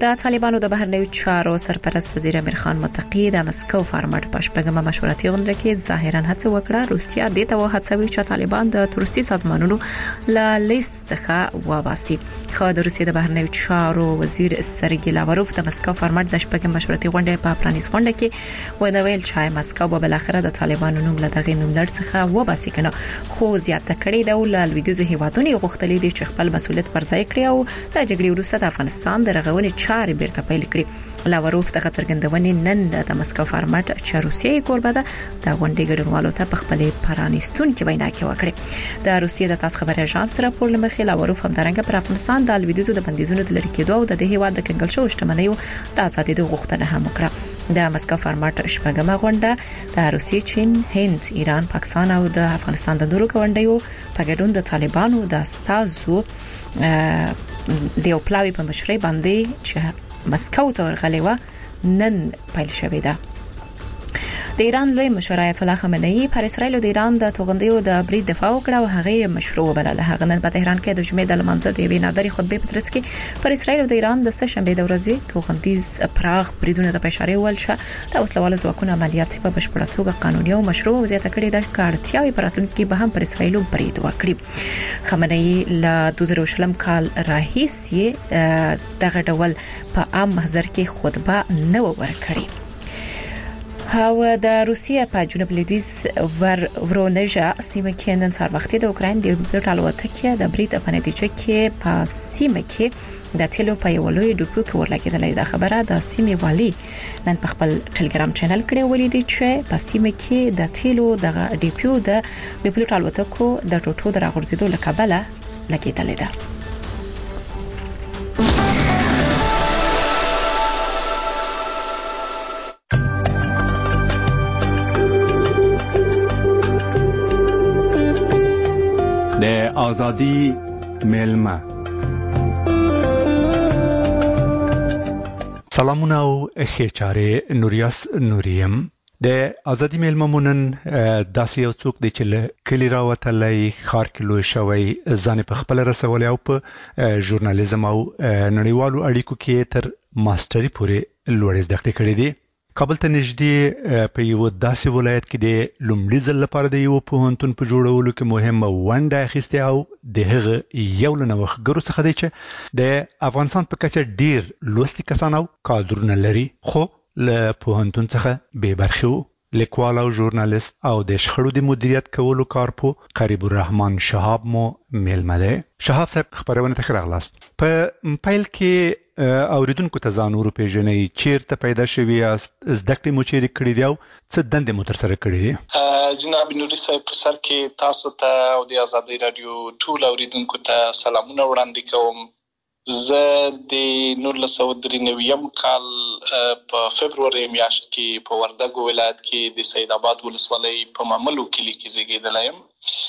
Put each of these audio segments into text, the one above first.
د طالبانو د بهرنیو چارو سرپرست وزیر امیر خان متقی د مسکو فارمټ په شپږمه مشورتي غونډه کې ظاهرا هڅه وکړه روسیا د ته وهڅوي چې طالبان د تروریستي سازمانونو له لیست څخه وباسي. خو د روسیا د بهرنیو چارو وزیر سرګی لاوروف د مسکو فارمټ د شپږمه مشورتي غونډه په پرانیز غونډه کې ونویل چې مسکو به بل اخر د طالبانو نوم له دغه نوم لړ څخه وباسي کنه، خو زیاته کړي د لویدیزو هیوادونو غوښتلې دي چې خپل مسؤلیت پر ځای کړي او د جګړې وروسته د افغانستان د رغونې چارې بیرته پیل کړي. لاوروف د څرګندونې نن د مسکو فارمټ چې روسیې کوربه ده د غونډې ګډونوالو ته په خپل پرانیستون کې وینا وکړه. د روسیې د تاس خبري اژانس راپور لمخې لاوروف همدارنګه پر افغانستان د لویدیزو د بندیزونو د لری کېدو او د هیواد د کنګل شو شتمنیو د ازادۍ د غوښتنه هم وکړه. د مسکو فارمټ شپږمه غونډه د روسیې، چین، هند، ایران، پاکستان او د افغانستان د نورو ګوندونو په ګډون د طالبانو د استازو د یو پلاوی په مشرۍ باندې چې مسکو ته ورغلی و نن پیل شوې ده. د ایران لوی مشر آیت الله خامنه‌ای پر اسرائیل او د ایران د توغندیو د برید دفاع وکړه او هغه مشروع وبلله. هغه نن په تهران کې د جمعې د لمانځه د وینا درې خطبه په ترڅ کې پر اسرائیل او د ایران د سهشنبه د ورځې توغندیز پراخ بریدونه د اشاره ول چې د وسلوالو ځواکونو عملیات په بشپړه توګه قانوني او مشروع او زیاته کړي د کارتیاوي پراتونکو به هم پر اسرائیل برید وکړي. خامنه‌ای له 2020 کال راهیسي دغه ډول په عام محضر کې خطبه نه ورکړي. او د روسیې په جنوب لویدیز ورونژا سیمه کې نن سهار وخت د اوکراین د بلټ الوتکې د برید په نتیجه کې په سیمه کې د تیلو په یو لوی ډوپو کې ورلګیدلې. د خبره د سیمې والی نن په خپل ټلګرام چینل کې ولیدي چې په سیمه کې د تیلو د ډیپو د بلټ الوتکو د ټوټو د راغورځېدو لکبله لګیدلې ده. آزادی ملمه. سلامونه او خیچاره نوریاس نوریم. د آزادی ملمه مونن داسې یو څوک دی چې کلی راوتلای خار کلو شوی ځان په خپل رسولې او په ژورنالیزم او نړیوالو اړیکو کې تر ماستری پورې لوړ زده کړې کړې دي. کابل ته نږدې په یو داسې ولایت کې د لومړي ځل لپاره د یو پوهنتون په جوړولو کې مهمه ونډه اخیسته او د هغه یو لنوښتګرو څخه دی چې د افغانستان په کچه ډیر لوستي کسان او کادرونه لري خو له پوهنتون څخه بې برخې وو. لیکوال او ژورنالیست او د شخړو د مدیریت کولو کارپو قریب الرحمن شهاب مو میلمه دی. شهاب صاحب خبرونه ته راغلاست. په پیل کې اوریدونکو ته ځان ورو پیژنئ، چیرته پیدا شوی یاست، زده کړې مو چیرې کړې دي او څه دندې مو ترسره کړې دي؟ جناب نوري صاحب په سر کې تاسو ته او د آزادۍ رادیو ټول اوریدونکو ته سلامونه وړاندې کوم. زه د 1993 کال په فبروري میاشت کې په وردګو ولایت کې د سید آباد ولسوالۍ په ماملو کلی کې زیږیدلی یم.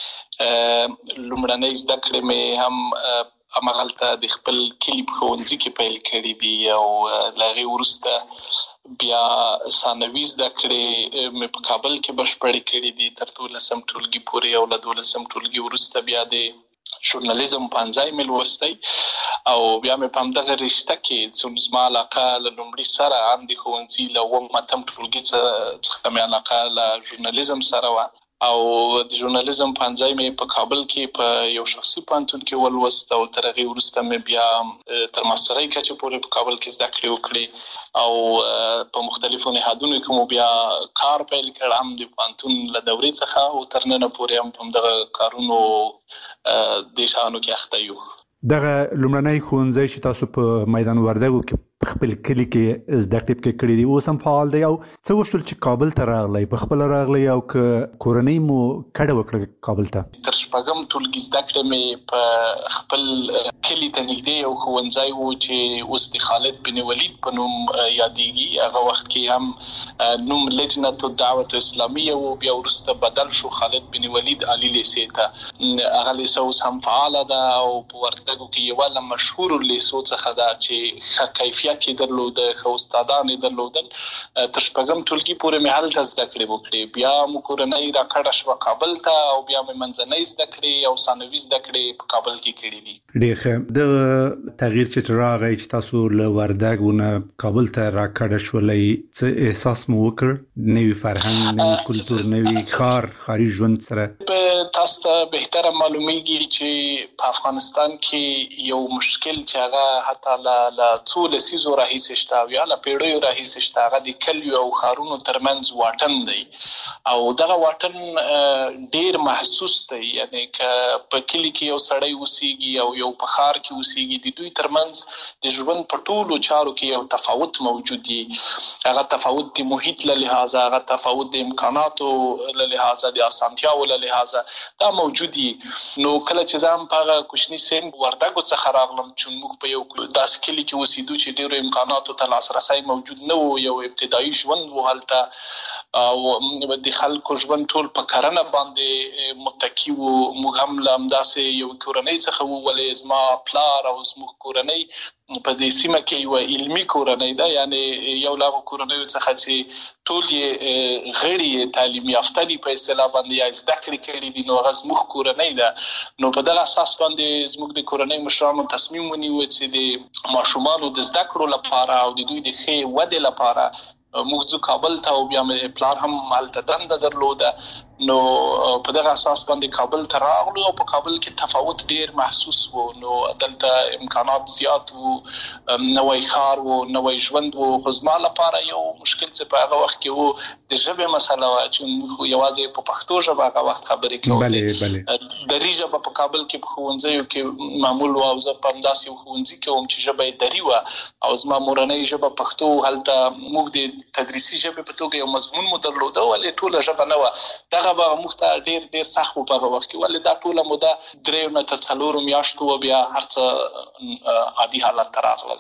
لومړنۍ زده کړې مې هم امغلته د خپل کلی په ښوونځي کې پیل کړي دي او له هغې وروسته بیا ثانوي زده کړې مې په کابل کې بشپړې کړي دي تر 12 ټولګي پورې او له 12 ټولګي وروسته بیا د ژورنالیزم پنځای مې لوستی او بیا مې په همدغه رشته کې څومره زما علاقه له لومړي سره هم د ښوونځي له 8 ټولګي څخه مې علاقه له ژورنالیزم سره وه او د ژورنالیزم پنځای مې په کابل کې په یو شخصي پوهنتون کې ولوست او تر هغې وروسته مې بیا تر ماسترۍ کچې پورې په کابل کې زده کړې وکړې او په مختلفو نهادونو کې مو بیا کار پیل کړ، هم د پوهنتون له دورې څخه او تر ننه پورې هم په همدغه کارونو د شانو کې اخته یو. دغه لومړنی ښوونځی چې تاسو په میدان وردګو کې په خپل کلی کې زده کړې کړې دي اوس هم فعال دی او څه وشول چې کابل ته راغلی، په خپل راغلی او که کورنۍ مو کډه وکړه کابل ته؟ تر شپږم ټولګي زده کړې مې په خپل کلی ته نږدې یو ښوونځی و چې اوس د خالد بن ولید په نوم یادېږي. هغه وخت کې هم نوم لجنة الدعوة اسلامیه و، بیا وروسته بدل شو خالد بن ولید علی لیسې ته. هغه لیسه اوس هم فعاله ده او په وردګو کې یوه له مشهورو لیسو څخه ده چې ښه کیفیت مدیریت یې درلود، ښه استادان یې درلودل. تر شپږم ټولګي پورې مې هلته زده کړې وکړې. بیا مو کورنۍ راکړه شوه کابل ته او بیا مې منځنۍ زده کړې او ثانوي زده کړې په کابل کې کړې دي. ډېر ښه. د تغییر چې راغی چې تاسو له وردګونه کابل ته راکړه شولې، څه احساس مو وکړ؟ نوی فرهنګ، نوی کلتور، نوی ښاري ژوند سره. تاسو ته بهتره معلومیږي چې په افغانستان کې یو مشکل چې هغه حتی له څو لسیزو راهیسې شته او یا له پیړیو راهیسې شته، هغه د کلیو او ښارونو ترمنځ واټن دی او دغه واټن ډیر محسوس دی. یعنی که په کلی کې یو سړی اوسېږي او یو په ښار کې اوسېږي، د دوی ترمنځ د ژوند په ټولو چارو کې یو تفاوت موجود دی. هغه تفاوت د محیط له لحاظه، هغه تفاوت د امکاناتو له لحاظه، د اسانتیاو له لحاظه دا موجود دي. نو کله چې زه هم په هغه کوچني سن وردګو څخه راغلم چې موږ په یو داسې کلي کې اوسېدو چې ډېرو امکاناتو ته لاسرسی موجود نه و، یو ابتدایي ژوند و هلته او د خلکو ژوند ټول په کرنه باندې متکی و. موږ هم له همداسې یو کورنۍ څخه وو، ولې زما پلار او زموږ کورنۍ په دې سیمه کې یو علمي کورنۍ ده، یعنی یو له هغو کورنیو څخه چې ټول یې غړي تعلیم یافته دي په اصطلاح باندې یا زده کړې کړي دي، نو هغه زموږ کورنۍ ده. نو په دغه اساس باندې زموږ د کورنۍ مشرانو تصمیم ونیو چې د ماشومانو د زده کړو لپاره او د دوی د ښې ودې لپاره موږ ځو کابل ته، او بیا مې پلار هم هلته دنده درلوده. نو په دغه اساس باندې کابل ته راغلو او په کابل کې تفاوت ډیر محسوس وو. نو دلته امکانات زیات وو، نوی ښار وو، نوی ژوند وو. خو زما لپاره یو مشکل چې په هغه وخت کې وو د ژبې مسله وه چې موږ یوازې په پښتو ژبه هغه وخت خبرې کولې. دري ژبه په کابل کې په ښوونځیو کې معمول وه او زه په همداسې یو ښوونځي کې وم چې ژبه یې دري وه او زما مورنۍ ژبه پښتو. هلته موږ د تدریسي ژبې په توګه یو مضمون مو درلوده، ولې ټوله ژبه نه وه. دغه به موږ ته ډېر سخت و په هغه وخت کې، ولې دا ټوله موده 3 نه تر 4 میاشتو و، بیا هر څه عادي حالت ته راغلل.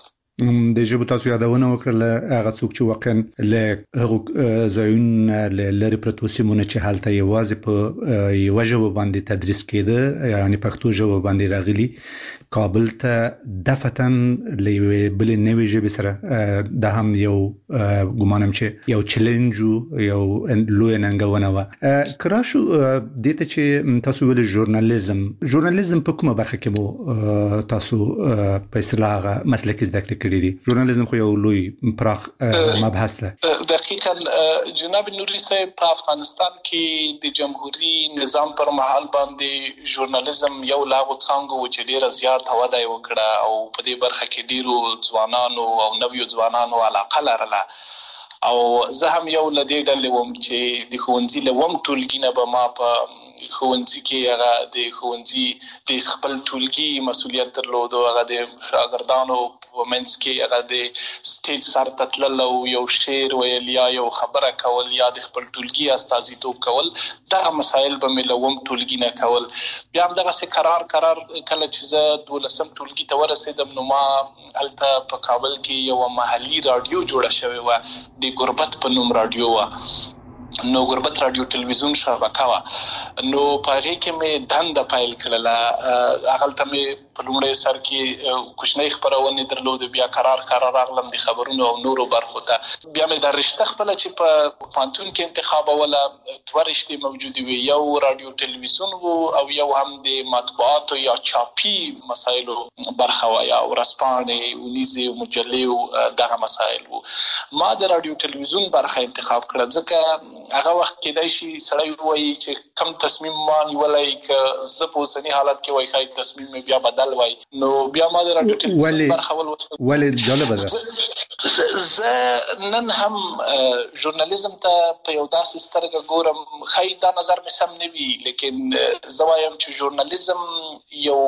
د ژبو تاسو یادونه وکړه، هغه څوک چې واقعا له هغو ځایونو لرې پرتو سیمونو چې هلته یوازې په یوه ژبه باندې تدریس کېده، یعنی پښتو ژبه باندې راغلي، کابل ته دفتن له یوې بلې نوې ژبې سره، دا هم یو ګمانم چې یو چیلنج و، یو لویه ننګونه وه. که راشو دې ته چې تاسو ویلې ژورنالیزم په کومه برخه کې مو تاسو په اصطلاح هغه مسلکي زده کړې کړي دي؟ ژورنالیزم خو یو لوی پراخ مبحث ده. دقیقاً جناب نوري صاحب، په افغانستان کې د جمهوریت نظام پر مهال باندې ژورنالیزم یو لا غو څنګه و چې ډیره زیات وده یې وکړه او په دې برخه کې ډیرو ځوانانو او نویو ځوانانو علاقه لرله. او زه هم یو له دې ډلې وم چې د ښوونځي له وم ټولګي نه به ما په ښوونځي کې هغه د ښوونځي د خپل ټولګي مسؤلیت درلود، هغه د شاګردانو په منځ کې هغه د سټیج سر ته تلل او یو شعر ویل یا یو خبره کول یا د خپل ټولګي استازیتوب کول. دغه مسایل به مې له وم ټولګي نه کول. بیا هم دغسې قرار کله چې زه 12م ټولګي ته ورسېدم، نو ما هلته په کابل کې یوه محلي راډیو جوړه شوې وه، د ګربت په نوم راډیو وه. نو ګربت راډیو ټلویزیون شبکه وه. نو په هغې کې مې دنده پیل کړله. هغلته مې په لومړی سر کې کوچنۍ خپرونې درلودې، بیا قرار راغلم د خبرونو او نورو برخو ته. بیا مې دا رشته خپله چې په پوهنتون کې انتخابوله، 2 رشتې موجودې وې، یو راډیو ټلویزیون و او یو هم د مطبوعاتو یا چاپي مسایلو برخه وه، یا ورځپاڼې، ونیزې، مجلې، دغه مسایل و. ما د راډیو ټلویزیون برخه انتخاب کړه، ځکه هغه وخت کېدای شي سړی ووایي چې کم تصمیم ما نیولی، که زه په اوسني حالت کې وایي ښایي تصمیم مې بیا بدل وای. نو بیا ما د راډیو ټلویزیون برخه ولوستل. ولې جالبه ده، زه نن هم ژورنالیزم ته په یو داسې سترګه ګورم، ښایي دا نظر مې سم نه وي، لیکن زه وایم چې ژورنالیزم یو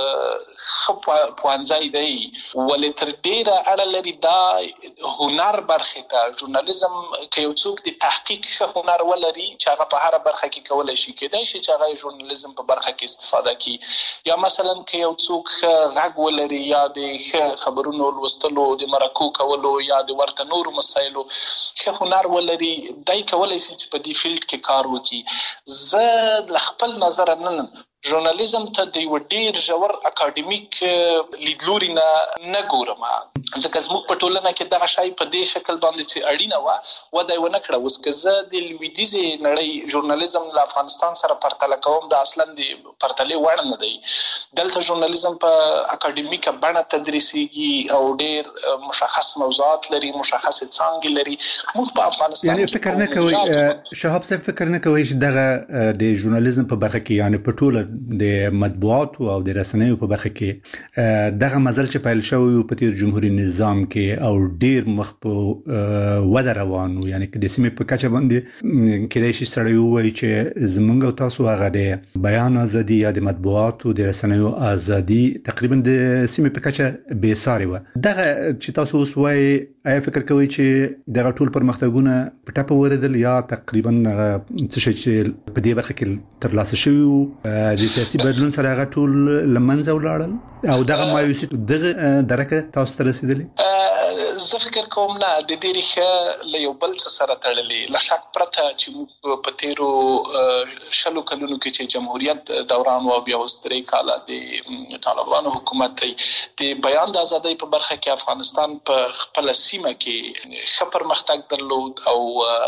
ښه پوهنځی دی، ولې تر ډېره اړه لري دا هنر برخې ته. ژورنالیزم که یو څوک د تحقیق ښه هنر ولري چې هغه په هره برخه کې کولی شي، کېدای شي چې هغه ژورنالیزم په برخه کې استفاده کړي. یا مثلا که یو څوک ښه غږ ولري یا د ښه خبرونو لوستلو، د مرکو کولو یا د ورته نورو مسایلو ښه هنر ولري، دی کولی شي چې په دې فیلډ کې کار وکړي. زه له خپل نظره نن ژورنالیزم ته د یو ډیر ژور اکاډمیک لیدلوري نه ګورم، ځکه زموږ په ټولنه کې دغه شی په دې شکل باندې چې اړینه وه وده یې ونه کړه. اوس که زه د لویدیځې نړۍ ژورنالیزم له افغانستان سره پرتله کوم، دا اصلا د پرتلې وړ نه دی. دلته ژورنالیزم په اکاډمیکه بڼه تدریسیږي او ډیر مشخص موضوعات لري، مشخص څانګې لري. موږ په افغانستان یعنی فکر نه کوي شهاب صاحب، فکر نه کوي چې دغه د ژورنالیزم په برخه کې، یعنی په ټوله د مطبوعاتو او د رسنیو په برخه کې دغه مزل چې پیل شوی په تیر جمهوریت نظام کې او ډیر مخ په وده روانو، یعنی کې د سیمې په کچه باندې کېدای شي سړی ووایي چې زمونږ او تاسو هغه د بیان ازادي یا د مطبوعاتو د رسنیو ازادي تقریبا د سیمې په کچه بې ساري و. دغه چې تاسو اوس وایي، آیا فکر کوي چې دغه ټول پرمختګونه په ټاپه ورېدل یا تقریبا څه شي چې په دې برخه کې ترلاسه شوي وو د سیاسي بدلون سره هغه ټول له منځه ولاړل او دغه مایوسي دغه درکه تاسو ته رسیدلې؟ زه فکر کوم نه، د دې ریښه له یو بل څه سره تړلې. له شک پرته چې موږ په تیرو 20 کلونو کې چې جمهوریت دوران و، بیا اوس 3 کاله د طالبانو حکومت دی، د بیان د ازادۍ په برخه کې افغانستان په خپل سیمه کې ښه پرمختګ درلود او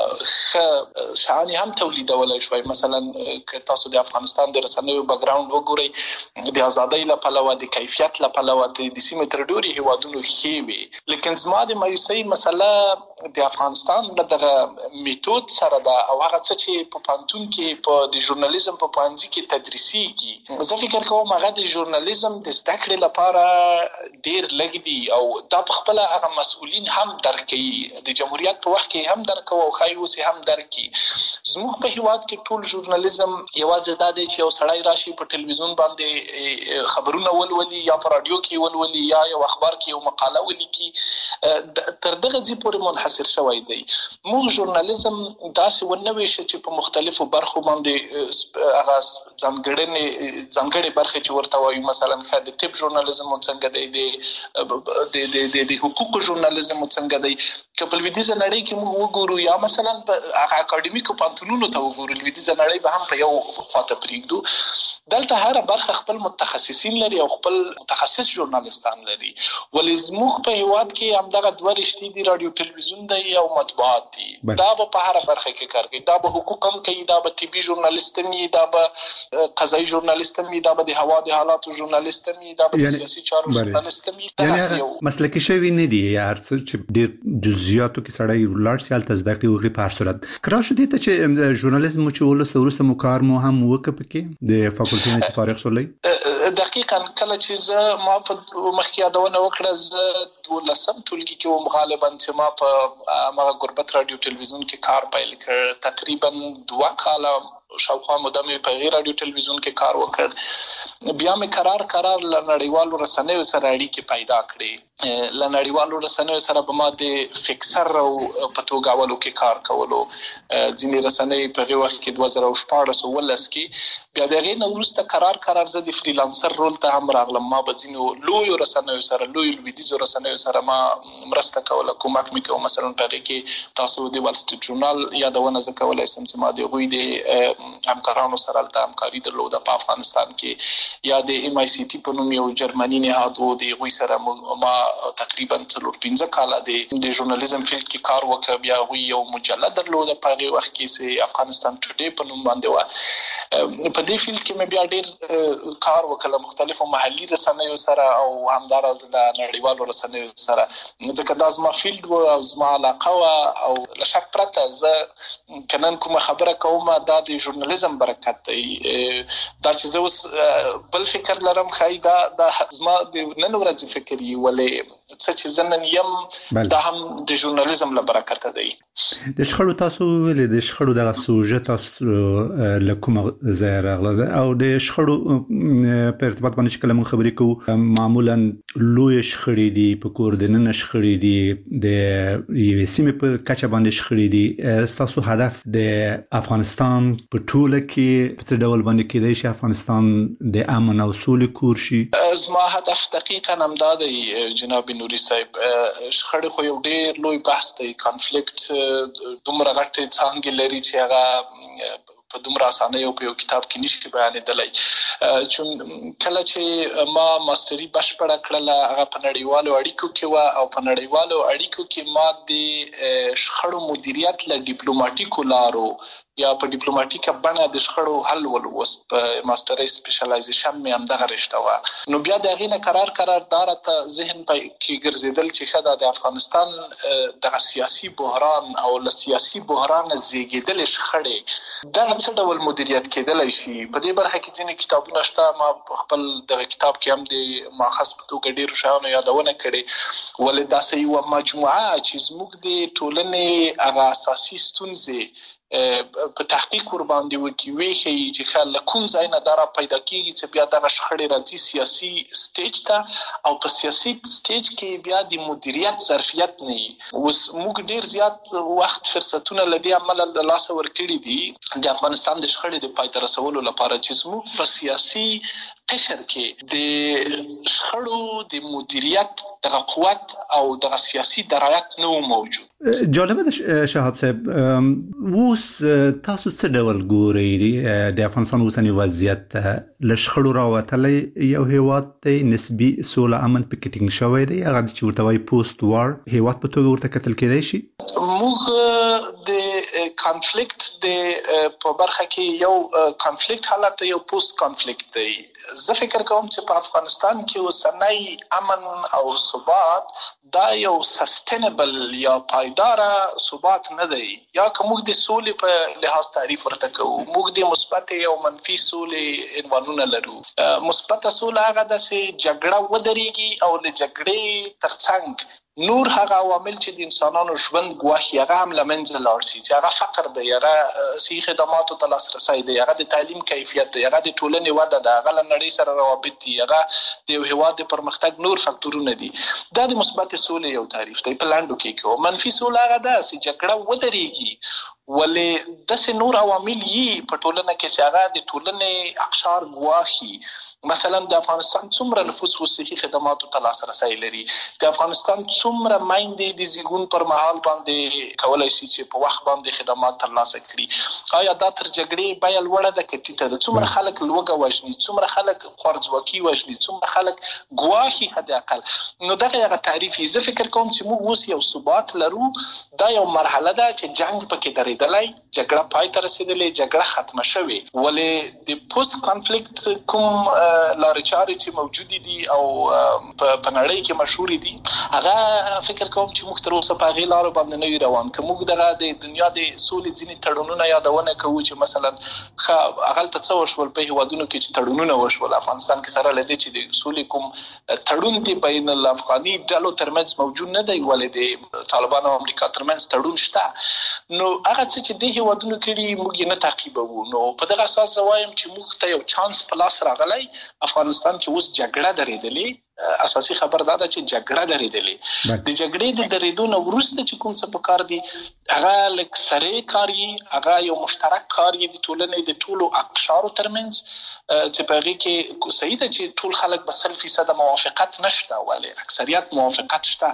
ښه شعانې هم تولیدولای شوی. مثلا که تاسو د افغانستان د رسنیو بیکګراوند وګورئ، د ازادۍ له پلوه، د کیفیت له پلوه د سیمې تر ډېرو هیوادونو ښې وې. لیکن زما د مایوسۍ مسله د افغانستان له دغه میتود سره ده او هغه څه چې په پوهنتون کې په د ژورنالیزم په پوهنځي کې تدریسیږي. زه فکر کوم هغه د ژورنالیزم د زده کړې لپاره ډېر لږ دي او دا په خپله هغه مسؤلین هم درک کوي، د جمهوریت په وخت کې هم درک کوي او ښایي اوس هم درک کوي. زموږ په هیواد کې ټول ژورنالیزم یوازې دا دی چې یو سړی راشي په ټلویزیون باندې خبرونه ولولي یا په راډیو کې ولولي یا یو اخبار کې یو مقاله ولیکي، تر دغه ځای پورې منحصر شوی دی. موږ ژورنالیزم داسې ونه ویشه چې په مختلفو برخو باندې هغه ځانګړې برخې چې ورته وایو، مثلا د طب ژورنالیزم څنګه دی، د حقوقو ژورنالیزم څنګه دی. که په لویدیځه نړۍ کې موږ وګورو یا مثلا په هغه اکاډمیکو پوهنتونونو ته وګورو، لویدیځه نړۍ به هم په یو خواته پرېږدو. دلته هره برخه خپل متخصصین لري او خپل متخصص ژورنالیستان لري. ولې زموږ په هیواد کې همدغه دوه رشتې دي، رادیو تلویزیون دی او مطبوعات دي. دا به په هره برخه کې کار کوي، دا به حقوق هم کوي، دا به طبي ژورنالیست هم وي، دا به قضایي ژورنالیست هم وي، دا به د هوا د حالاتو ژورنالیست هم وي، دا به د سیاسي چارو ژورنالیست هم وي. یعنی مسلکي شوی نه دی، هر څه چې ډېر جزئیاتو کې سړی ولاړ شي هلته زده کړې وکړي په هر صورت. کرا شو دې ته چې ژورنالیزم چې وروسته مو کار مو هم وکړ پکې د فاکولټي نه چې فارغ شولئ؟ دقیقاً کله چې ما په مخکې یادونه وکړه، زه 12 ټولګي کې وم غالبا چې ما په هغه غربت رادیو تلویزیون کې کار پیل کړ. تقریبا 2 کاله شاوخوا موده مې په غیر رادیو تلویزیون کې کار وکړ. بیا مې قرار له نړیوالو رسنیو سره اړیکې پیدا کړې. له نړیوالو رسنیو سره به ما د فکسر او په توګاولو کې کار کولو. ځینې رسنۍ په هغه وخت کې 2014 کې بیا د هغې نه وروسته قرار زه د فریلانسر رول ته هم راغلم. ما به ځینو لویو رسنیو سره، لویو لویدیځو رسنیو سره ما مرسته کوله، کومک مې کوه. مثلا په هغې کې تاسو د وال سټریټ ژورنال یادونه زه کولی سم چې ما د هغوی د همکارانو سره هلته همکاري درلوده په افغانستان کې، یا د ام آی سی ټي په نوم یو جرمني نهاد و، د هغوی سره ما تقریبا 4-5 کاله د ژورنالیزم فیلډ کې کار وکړ. بیا هغوی یو مجله درلوده په هغې وخت کې چې افغانستان ټوډے په نوم باندې وه. په دې فیلډ کې مې بیا ډېر کار وکړ مختلفو محلي رسنیو سره او همداراز له نړیوالو رسنیو سره، ځکه دا زما فیلډ و او زما علاقه وه. او له شک پرته زه که نن کومه خبره کوم دا د ژورنالیزم برکت دی. دا چې زه اوس بل فکر لرم ښایي دا زما د نن ورځې فکر وي، ولې څه چې زه نن یم دا هم د ژورنالیزم له برکته دی. د شخړو تاسو ویلې د شخړو دغه سوژه تاسو له کومه ځای راغله او د شخړو په ارتباط باندې چې کله موږ خبرې کوو معمولا لویې شخړې دي، په کور دننه شخړې دي، د یوې سیمې په کچه باندې شخړې دي. ستاسو هدف د افغانستان په ټوله کې په څه ډول باندې کېدای شي افغانستان د امن او سولې کور شي؟ زما هدف دقیقاً همدا دی جناب نوري صاحب. شخړې خو یو ډېر لوی بحث دی، کانفلیکټ دومره غټې څانګې لري چې هغه په دومره اسانۍ او په یو کتاب کې نشي بیانېدلی. چون کله چې ما ماستري بشپړه کړله هغه په نړیوالو اړیکو کې و او په نړیوالو اړیکو کې ما د شخړو مدیریت له ډیپلوماټیکو لارو یا په ډیپلوماټیکه بڼه د شخړو حل ولوست. په ماستري سپیشلایزیشن مې هم دغه رشته وه. نو بیا د هغې نه قرار ته ذهن کې ګرځېدل چې ښه ده د افغانستان دغه سیاسي بحران او له سیاسي بحران زیږېدلې شخړې دغه څه ډول مدیریت کېدلی شي. په دې برخه کې ځینې کتابونه شته. ما په خپل دغه کتاب کې هم د ماخذ په توګه ډېرو شیانو یادونه کړې، ولې داسې یوه مجموعه چې زموږ د ټولنې هغه اساسي ستونزې په تحقیق ور باندې وښیي چې ښه له کوم ځای نه دا را پیدا کېږي چې بیا دغه شخړې راځي سیاسي سټیج ته، او په سیاسي سټیج کې بیا د مدیریت ظرفیت نه وي. اوس موږ ډېر زیات وخت فرصتونه له دې امله له لاسه ورکړي دي د افغانستان د شخړې د پای ته رسولو لپاره چې زموږ په سیاسي قشر کې د شخړو د مدیریت دغه قوت او دغه سیاسي درایت نه موجود. جالبه ده شهاب صاحب، اوس تاسو څه ډول ګورئ د افغانستان اوسنی وضعیت؟ له شخړو راوتلی یو هیواد دی، نسبي سوله امن پکې ټینګ شوی دی، هغه چې ورته وایي پوسټ وار هیواد په توګه ورته کتل کېدای شي. موږ د کانفلیکټ د په برخه کې یو کانفلیکټ حالت یو پوسټ کانفلیکټ دی. زه فکر کوم چې په افغانستان کې اوسنی امن او ثبات دا یو سستینبل یا پایداره ثبات نه دی. یا که موږ د سولې په لحاظ تعریف ورته کوو، موږ د مثبت او منفي سولې عنوانونه لرو. مثبت سوله هغه ده چې جګړه ودرېږي او له جګړې ترڅنګ نور هغه عوامل چې د انسانانو ژوند ګواښي هغه هم له منځه لاړ شي، چې هغه فقر دی، هغه صحي خدماتو ته لاسرسی دی، هغه د تعلیم کیفیت دی، هغه د ټولنې وده ده، هغه له نړۍ سره روابط دي، هغه د یو هېواد د پرمختګ نور فکتورونه دي. دا د مثبت سولې یو تعریف دی په لنډو کې. منفي سوله هغه ده چې جګړه ودرېږي ولې داسې نور عوامل یي په ټولنه کې چې هغه د ټولنې اقشار ګواښي. مثلا د افغانستان څومره نفوس صحي خدماتو ته لاسرسی لري، د افغانستان څومره میندې د زیږون پر مهال باندې کولی شي چې په وخت باندې خدمات ترلاسه کړي. آیا دا تر جګړې بیه لوړه ده که ټیټه ده؟ څومره خلک لوږه وژني، څومره خلک خوارځواکي وژني، څومره خلک ګواښي حد اقل. نو دغه هغه تعریف یې. زه فکر کوم چې موږ اوس یو ثبات لرو. دا یو مرحله ده چې جنګ پکې درېدلی، جګړه پای ته رسېدلې، جګړه ختمه شوې، ولې د پوسټ کانفلیکټ کوم لارې چارې چې موجودې دي او په نړۍ کې مشهورې دي، هغه فکر کوم چې موږ تر اوسه په هغې لارو باندې نه وي روان. که موږ دغه د دنیا د سولې ځینې تړونونه یادونه کوو چې مثلا هغلته څه وشول په هېوادونو کې چې تړونونه وشول، افغانستان کې سره له دې چې د سولې کوم تړون دی بین الافغاني ډلو ترمنځ موجود نه دی، ولې د طالبانو او امریکا ترمنځ تړون شته. نو هغه څه چې دې هېوادونو کړي موږ یې نه تعقیبوو. نو په دغه اساس زه وایم چې موږ ته یو چانس په لاس راغلی. افغانستان کې اوس جګړه درېدلې. اساسي خبر دا ده چې جګړه درېدلې. د جګړې د درېدو نه وروسته چې کوم څه پکار دي هغه لږ سرې کار یي، هغه یو مشترک کار یي د ټولنې د ټولو اقشارو ترمنځ، چې په هغې کې صحیح ده چې ټول خلک به 100% موافقت نشته، ولې اکثریت موافقت شته.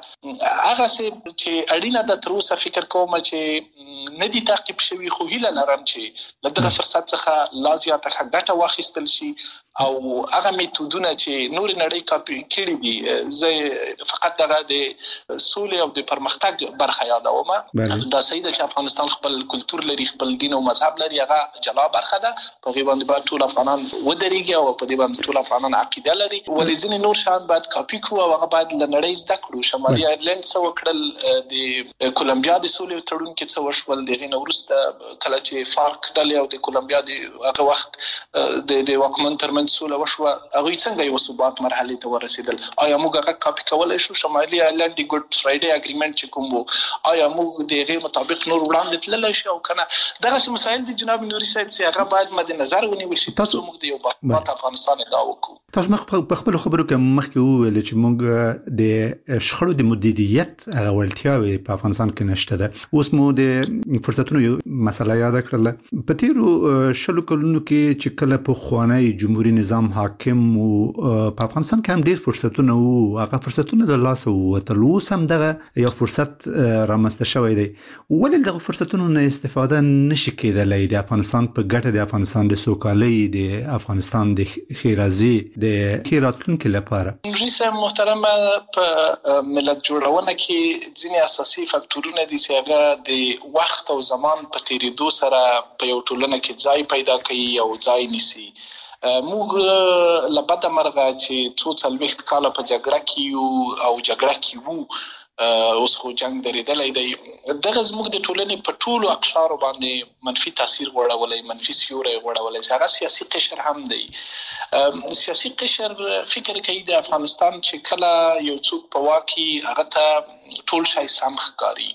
هغسې چې اړینه ده تر اوسه فکر کوم چې نه دي تعقیب شوي، خو هیله لرم چې له دغه فرصت څخه لا زیاته ښه ګټه واخیستل شي او هغه میتودونه چې نورې نړۍ کاپي کړي دي، زه فقط دغه د سولې او د پرمختګ برخه یادوم. دا صحیح ده چې افغانستان خپل کلتور لري، خپل دین او مذهب لري، هغه جلا برخه ده. په هغې باندې باید ټول افغانان ودرېږي او په دې باندې ټول افغانان عقیده لري، ولې ځینې نور شیان باید کاپي کړو او هغه باید له نړۍ زده کړو. شمالي آیرلینډ څه وکړل، د کولمبیا د سولې تړون کې څه وشول، د هغې نه وروسته کله چې فارک ډلې او د کولمبیا د هغه وخت د واکمن ترمنځ سوله وشوه، هغوی څنګه یو ثبات مرحلې ته ورسېدل؟ آیا موږ هغه کاپي کولی شو؟ شمالي آیرلینډ د ګوډ فرایډے اګریمنټ چې کوم و، آیا موږ د هغې مطابق نور وړاندې تللی شو او که نه؟ دغسې مسایل دي جناب نوري صاحب چې هغه باید مد نظر ونیول شي ترڅو موږ د یو باثباته افغانستان ادعا وکړو. تاسو په خپلو خبرو کې مخکې وویل چې موږ د شخړو د مدیریت هغه وړتیاوې په افغانستان کې نشته ده. اوس مو د فرصتونو یو مسله یاده کړله. په تېرو 20 کلونو کې چې کله پخوانی جمهوري ټولي نظام حاکم او په افغانستان کې هم ډیر فرصتونه او هغه فرصتونه د لاس وتل اوس هم دغه یو فرصت رامنځته شوی دی ولې دغه فرصتونو نه استفاده نشي کېدلی د افغانستان په ګټه د افغانستان د سوکالۍ د افغانستان د خیرازي د خیراتونکو لپاره رئیس محترم په ملت جوړونه کې ځینې اساسي فاکټورونه دي چې هغه د وخت او زمان په تیریدو سره په یو ټولنه کې ځای پیدا کوي او ځای نیسي. موږ لبد مرغه چې څو څلوېښت کاله په جګړه کې او جګړه کې وو اوس خو جنگ درېدلی دی. دغه زموږ د ټولنې په ټولو اقشارو باندې منفي تاثیر غوړولی، منفي سیوری غوړولی چې هغه سیاسي قشر هم دی. سیاسي قشر فکر کوي د افغانستان چې کله یو څوک په واک کې هغه ته ټول شی سم ښکاري.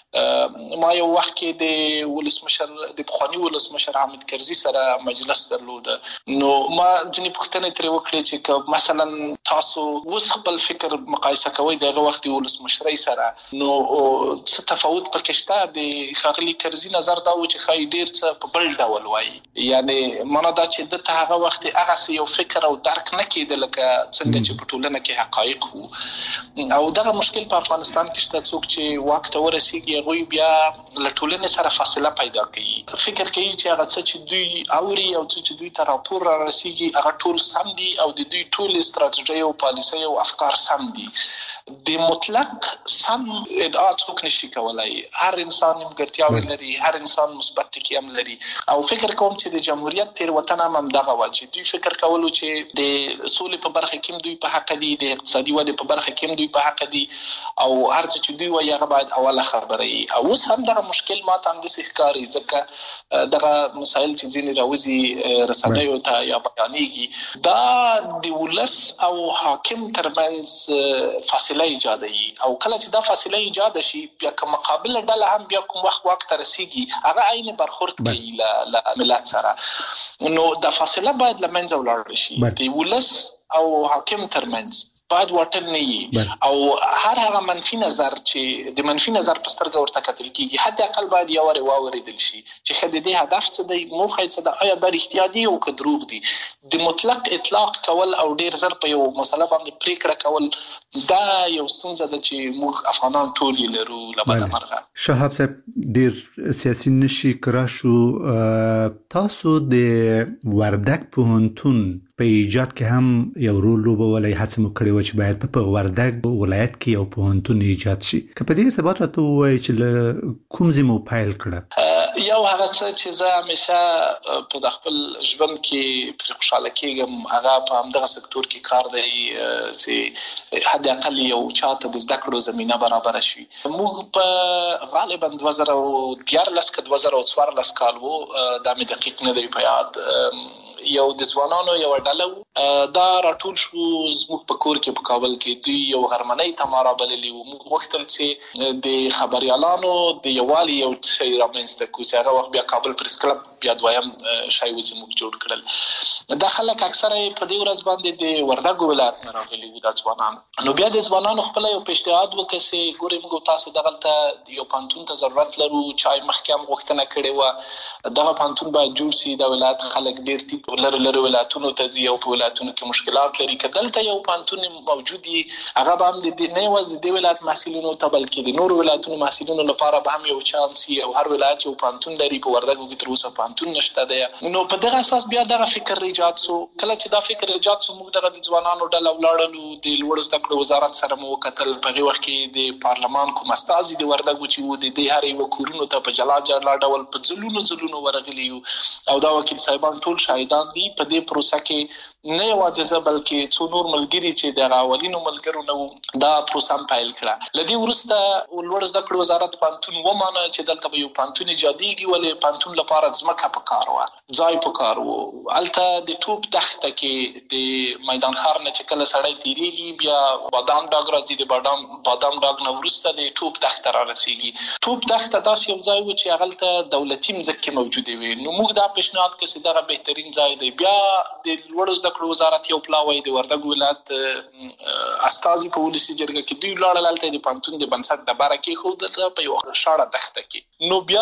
ما یو وخت کې د ولسمشر د پخواني ولسمشر حامد کرزي سره مجلس درلود نو ما ځینې پوښتنې ترې وکړې چې که مثلا تاسو اوس خپل فکر مقایسه کوئ دغه وخت ولسمشرۍ سره نو څه تفاوت پکې شته. د ښاغلي کرزي نظر دا و چې ښایي ډېر څه په بل ډول وایي، یعنې معنا دا چې دته هغه وخت هغسې یو فکر او درک نه کېده لکه څنګه چې په ټولنه کې حقایق وو. او دغه مشکل په افغانستان کې شته، څوک چې واک ته ورسېږي هغوی بیا له ټولنې سره فاصله پیدا کوي، فکر کوي چې هغه څه چې دوی اوري او څه چې دوی ته راپور را رسېږي هغه ټول سم دي او د دوی ټول استراتیژۍ او پالیسۍ او افکار سم دي. د مطلق سم ادعا څوک نشي کولای. هر انسان نیمګړتیاوې لري، هر انسان مثبت ټکي هم لري او فکر کوم چې د جمهوریت تېروتنه هم همدغه وه چې دوی فکر کولو چې د سولې په برخه کې هم دوی په حق دي، د اقتصادي ودې په برخه کې هم دوی په حق دي او هر څه چې دوی وایي هغه باید اوله خبره وي. او اوس هم دغه مشکل ماته همداسې ښکاري ځکه دغه مسایل چې ځینې راوځي رسنیو ته یا بیانېږي دا د ولس او حاکم ترمنځ فاصله ایجادوي او کله چې دا فاصله ایجاد شي بیا که مقابله ډله هم بیا کوم وخت واک ته رسېږي هغه عین برخورد کوي له ملت سره. نو دا فاصله باید له منځه ولاړه شي. د ولس او حاکم ترمنځ باید واټن نه وي او هر هغه منفي نظر چې د منفي نظر په سترګه ورته کتل کېږي حد اقل باید یو وارې واورېدل شي چې ښه د دې هدف څه دی، موخه یې څه ده، آیا دا رښتیا دي او که دروغ دي. د مطلق اطلاق کول او ډېر زر په یو مسله باندې پرېکړه کول دا یو ستونزه ده چې موږ افغانان ټول یې لرو له بده مرغه. شهاب صاحب ډېر سیاسي نشي کرا شو، تاسو د وردګ پوهنتون په ایجاد کې هم یو رول لوبولی، هڅه مو کړې وه چې باید په وردګ ولایت کې یو پوهنتون ایجاد شي. که په دې ارتباط راته ووایئ چې له کوم ځای مو پیل کړه؟ یو هغه څه چې زه همیشه په د خپل ژوند کې پرې خوشحاله کېږم هغه په همدغه سکتور کې کار دی چې حد اقل یو چاته د زده کړو زمینه برابره شي. موږ په غالبا 2014 که 2014 کال و دا مې دقیق نه دی په یاد، یو د ځوانانو یو ډله دا راټول شو زموږ په کور کې په کابل کې. دوی یو غرمنۍ ته ما رابللي وو. موږ غوښتل چې د خبریالانو د یووالي یو شی رامنځته کړو چې هغه وخت بیا کابل پریس کلب بیا دویم شی و چې موږ جوړ کړل. دا خلک اکثره په دې ورځ باندې د وردګ ولایت نه راغلي وو دا ځوانان. نو بیا د ځوانانو خپله یو پیشنهاد وکړه چې ګورئ موږ تاسو دغلته یو پوهنتون ته ضرورت لرو، چای مخکې هم غوښتنه کړې وه دغه پوهنتون باید جوړ شي. د ولایت خلک ډېر لرې ولایتونو ته ځي او په ولایتونو کې مشکلات لري. که دلته یو پوهنتون موجود وي هغه به هم نه یوازې د دې ولایت محصلینو ته بلکې د نورو ولایتونو محصلینو لپاره به هم یو چانس وي او هر ولایت یو پوهنتون لري. په وردګو کې تر اوسه پوهنتون نشته دی. نو په دغه اساس بیا دغه فکر ایجاد سو. کله چې دا فکر ایجاد سو موږ دغه د ځوانانو ډله ولاړلو، د لوړو زده کړو وزارت سره مو وکتل. په هغې وخت کې د پارلمان کوم استازي د وردګو چې وو د دې هر یوه کورونو ته په جلا جلا ډول په ځلونو ورغلي یو او دا وکیل صاحبان ټول شاهدان دي. په دې پروسه کې نه یوازې زه بلکې څو نور ملګري چې د اولینو ملګرو نه وو دا پروسه هم پیل کړه. له دې وروسته لوړ زده کړو وزارت پوهنتون ومانه چې دلته به یو پوهنتون ایجادېږي، ولې پوهنتون لپاره ځمکه پکار وه، ځای پکار و. هلته د توپ دښته کې د میدان ښار نه چې کله سړی تېرېږي بیا بادام ډاګ راځي، د بادام ډاګ نه وروسته د توپ دښته را رسېږي. توپ دښته داسې یو ځای و چې هغلته دولتي مځکې موجودې وې. نو موږ دا پیشنهاد کړ چې دغه بهترین ځای دی. بیا د لوړو زده کړو وزارت یو پلاوی د وردګ ولایت استازي په ولسي جرګه کې دوی ولاړل، هلته د پوهنتون د بنسټ ډبره کېښودله په یوه شاړه دښته کې. نو بیا د لوړو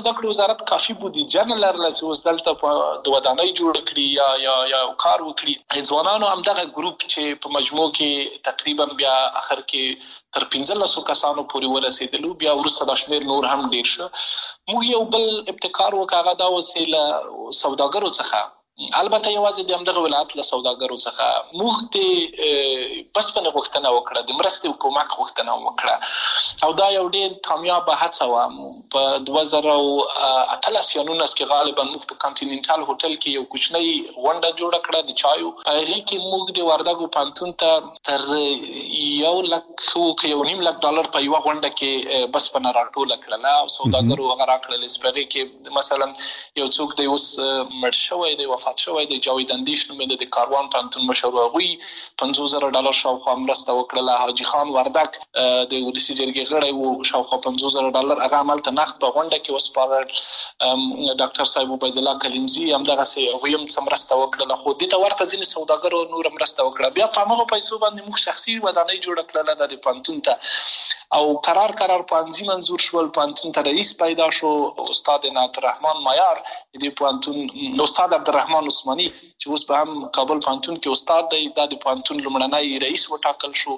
زده کړو وزارت کافي بودیجه نه لرله چې اوس دلته د ودانۍ جوړ کړي یا کار وکړي. ځوانانو همدغه ګروپ چې په مجموع کې تقریبا بیا اخر کې تر 1500 کسانو پورې ورسېدلو، بیا وروسته د شمېر نور هم ډیر شو. موږ یو بل ابتکار وکړ، دا وسیله سوداګرو څخه، البته یوازې د همدغه ولایت له سوداګرو څخه موږ ته بس په غوښتنه وکړه، د مرستې او کومک غوښتنه وکړه، او دا یو ډېر کامیاب هڅه وه. په 2018 یا 19 کې غالبا موږ په کانټیننټال هوټل کې یو کوچنی غونډه جوړه کړه د چایو. هغه کې موږ د وردګو پانتون ته تر $1.5 لک په یو غونډه کې بس په راټول کړل او سوداګرو هغه راکړل. سپږی کې مثلا یو څوک دی اوس مړ شوی دی، وفات شوی دی، جاوید اندیش نومېده، د کاروان پانتون مشر، هغوی $50,000 شاوخوا مرسته وکړله. حاجي خان وردګ د ولسي جرګې غړی و، شاوخوا $50,000 هغه عملته نقد په غونډه کې وسپارل. ډاکټر صاحب عبید الله کلیمزي همدغسې هغوی هم څه مرسته وکړله، خو دې ته ورته ځینې سوداګرو نور مرسته وکړه. بیا په همغو پیسو باندې موږ شخصي ودانۍ جوړه کړله د پانتون ته، او قرار پانځي منظور شول. پانتون ته رئیس پیدا شو، استاد عنایت الرحمن مایار، د پانتون استاد عبدالرحمن عثماني چې اوس به هم کابل پانتون کې استاد دی، دا د پانتون لومړنی رئیس وټاکل شو.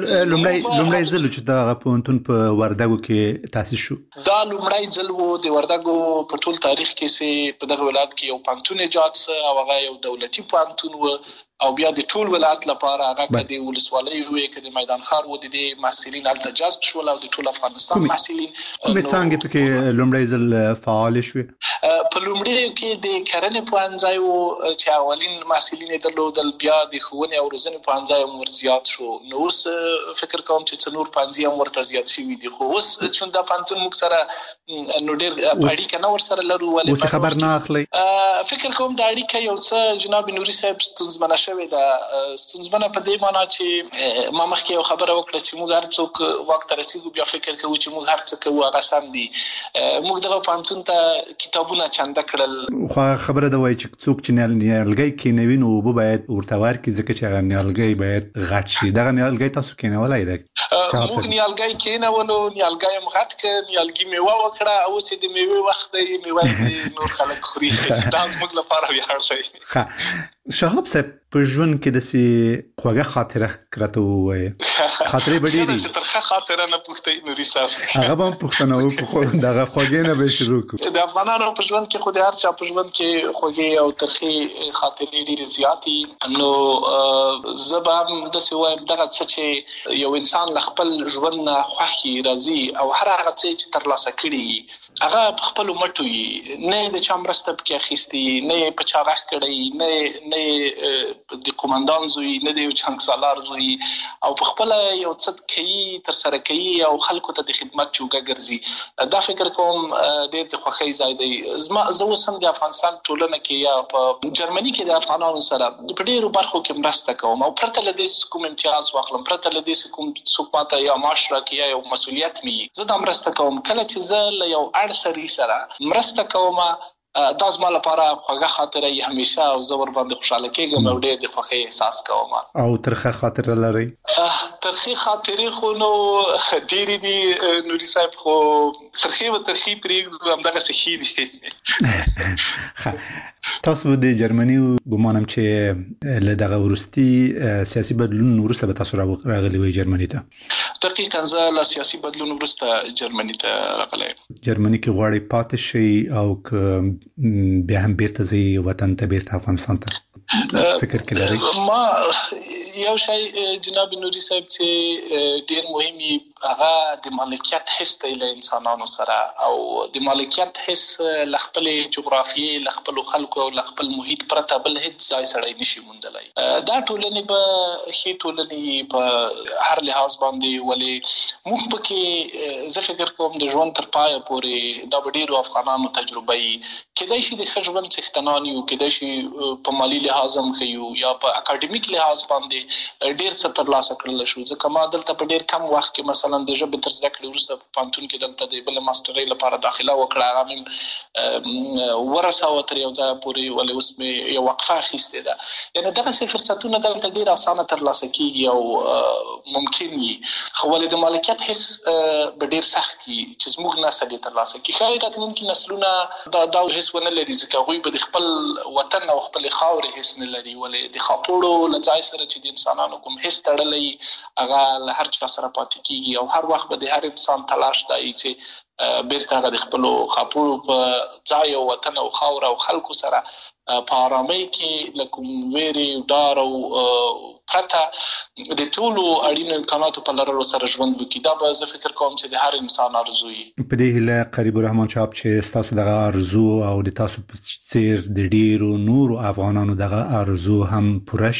لومړی ځل چې دا پانتون په وردګو کې تاسیس شو، دا لومړی ځل و د وردګو په ټول تاریخ کې چې په دغه ولایت کې یو پانتون ایجاد سه، او هغه یو دولتي پانتون و، او بیا د ټول ولایت لپاره هغه کدي ولسوالۍ وي، کدي میدان ښار و، د محصلین هلته جذب شول او د ټول افغانستان محصلین. کومې څانګې پکې لومړی ځل فعال شوې؟ په لومړیو کې د کرنې پوهنځی و چې اولین محصلین یې درلودل، بیا د ښوونې او روزنې پوهنځی هم ور زیات شو. نو اوس فکر کوم چې څلور پوهنځي هم ورته زیات شوي دي، خو اوس چون دا پوهنتون موږ سره نو ډېر اړیکه نه ورسره لرو. ولې اوس خبر نه اخلئ؟ فکر کوم دا اړیکه یو څه جناب نوري صاحب ستونزمنه شوې ده. ستونزمنه په دې معنا چې ما مخکې یو خبره وکړه چې موږ هر څوک واک ته رسېږو بیا فکر کوو چې موږ هر څه کوو هغه سم دي. موږ دغه پوهنتون ته کتابونه چنده کړل، خو خبره ده وایي چې څوک چې نیالګی کینوي نو اوبه باید ورته ورکړي، ځکه چې هغه نیالګی باید غټ شي. دغه نیالګی تاسو کینولی دی؟ موږ نیالګی کینولو، نیالګی هم غټ کړ، نیالګي میوه وکړه، اوس یې د میوې وخت دی، میوه نور خلک خوري. دا زموږ لپاره ویاړ دی. شهاب صاحب په ژوند کې داسې خوږه خاطره راته ووایه. خاطرې به ډېرې چې ترخه خاطره نه پوښتئ نوري صاحب، هغه به هم پوښتنه وکړو، دغه خوږې نه به شروع کړو. د افغانانو په ژوند کې خو د هر چا په ژوند کې خوږې او ترخې خاطرې ډېرې زیاتې. نو زه به هم داسې وایم دغه څه چې یو انسان له خپل ژوند نه خوښي راځي او هر هغه څه چې ترلاسه کړي هغه په خپلو مټو وي، نه یې د چا مرسته پکې اخیستې، نه یې په چا غږ کړی، نه یې د قومندان زوی، نه د یو چانګ زوی، او په خپله یو څه کوي، ترسره کوي او خلکو ته د خدمت جوګه ګرځي. دا فکر کوم ډېر د خوښۍ ځای دی. زه اوس هم د افغانستان ټولنه کې یا په جرمني کې د افغانانو سره په ډېرو برخو کې مرسته کوم، او پرته له دې کوم امتیاز واخلم، پرته له دې کوم څوک ماته یا معاش راکړي یا یو مسؤلیت مې وي، زه دا مرسته کوم. کله چې زه له یو سړي سره مرسته کوم دا زما لپاره خوږه خاطره یې همیشه، او زه ورباندې خوشحاله کېږم او ډېر د خوښۍ احساس کوم. او ترخه خاطره لرئ؟ ترخې خاطرې خو نو ډېرې دي نوري صاحب، خو ترخې و ترخې پرېږدو، همدغسې ښې دي. تاسو د جرمني ګمانم چې له دغه وروستي سیاسي بدلون وروسته به تاسو راغلي وئ جرمني ته؟ دقیقاً زه له سیاسي بدلون وروسته جرمني ته راغلی یم. جرمني کې غواړئ پاتې شئ او که بیا هم بیرته ځئ وطن ته، بیرته افغانستان ته فکر کې لرئ؟ ما یو شی جناب نوري صاحب چې ډېر مهم وي هغه د مالکیت حس دی له انسانانو سره، او د مالکیت حس له خپلې جغرافیې، له خپلو خلکو او له خپل محیط پرته بل هېڅ ځای سړی نشي موندلی. دا ټولنې به ښې ټولنې په هر لحاظ باندې، ولې موږ پکې زه فکر کوم د ژوند تر پایه پورې دا به ډېرو افغانانو تجربه وي. کیدای شي د ښه ژوند څښتنان یو، کیدای شي په مالي لحاظ هم ښه یو یا په اکاډمیک لحاظ باندې ډیر څه ترلاسه کړل شو. ځکه ما دلته په ډیر کم وخت کې مثلا د ژبې تر زده کړې وروسته په پانتون کې دلته د بل ماسترۍ لپاره داخله وکړه. هغه مې ورساوه تر یو ځای پورې، ولې اوس مې یو وقفه اخیستې ده. یعنې دغسې فرصتونه دلته ډیر اسانه ترلاسه کېږي او ممکن وي، خو ولې د مالکیت حس به ډیر سخت وي چې زموږ نسل یې ترلاسه کړي. ښایي راتلونکي نسلونه دا حس ونه لري، ځکه هغوی به د خپل وطن او خپلې خاورې حس نه لري. ولې د خاپوړو له ځای سره چې د انسانانو کوم حس تړلی هغه له هر چا سره پاتې کېږي، او هر وخت به د هر انسان تلاش دا وي چې بیرته هغه د خپلو خاپوړو په ځای او وطن او خاوره او خلکو سره په آرامۍ کې له کوم ویرې ډار او پرته د ټولو اړینو امکاناتو په لرلو سره ژوند وکړي. دا به زه فکر کوم چې د هر انسان ارزو وي. په دې هیله قریب الرحمن صاحب چې ستاسو دغه ارزو او د تاسو په څیر د ډیرو نورو افغانانو دغه ارزو هم پوره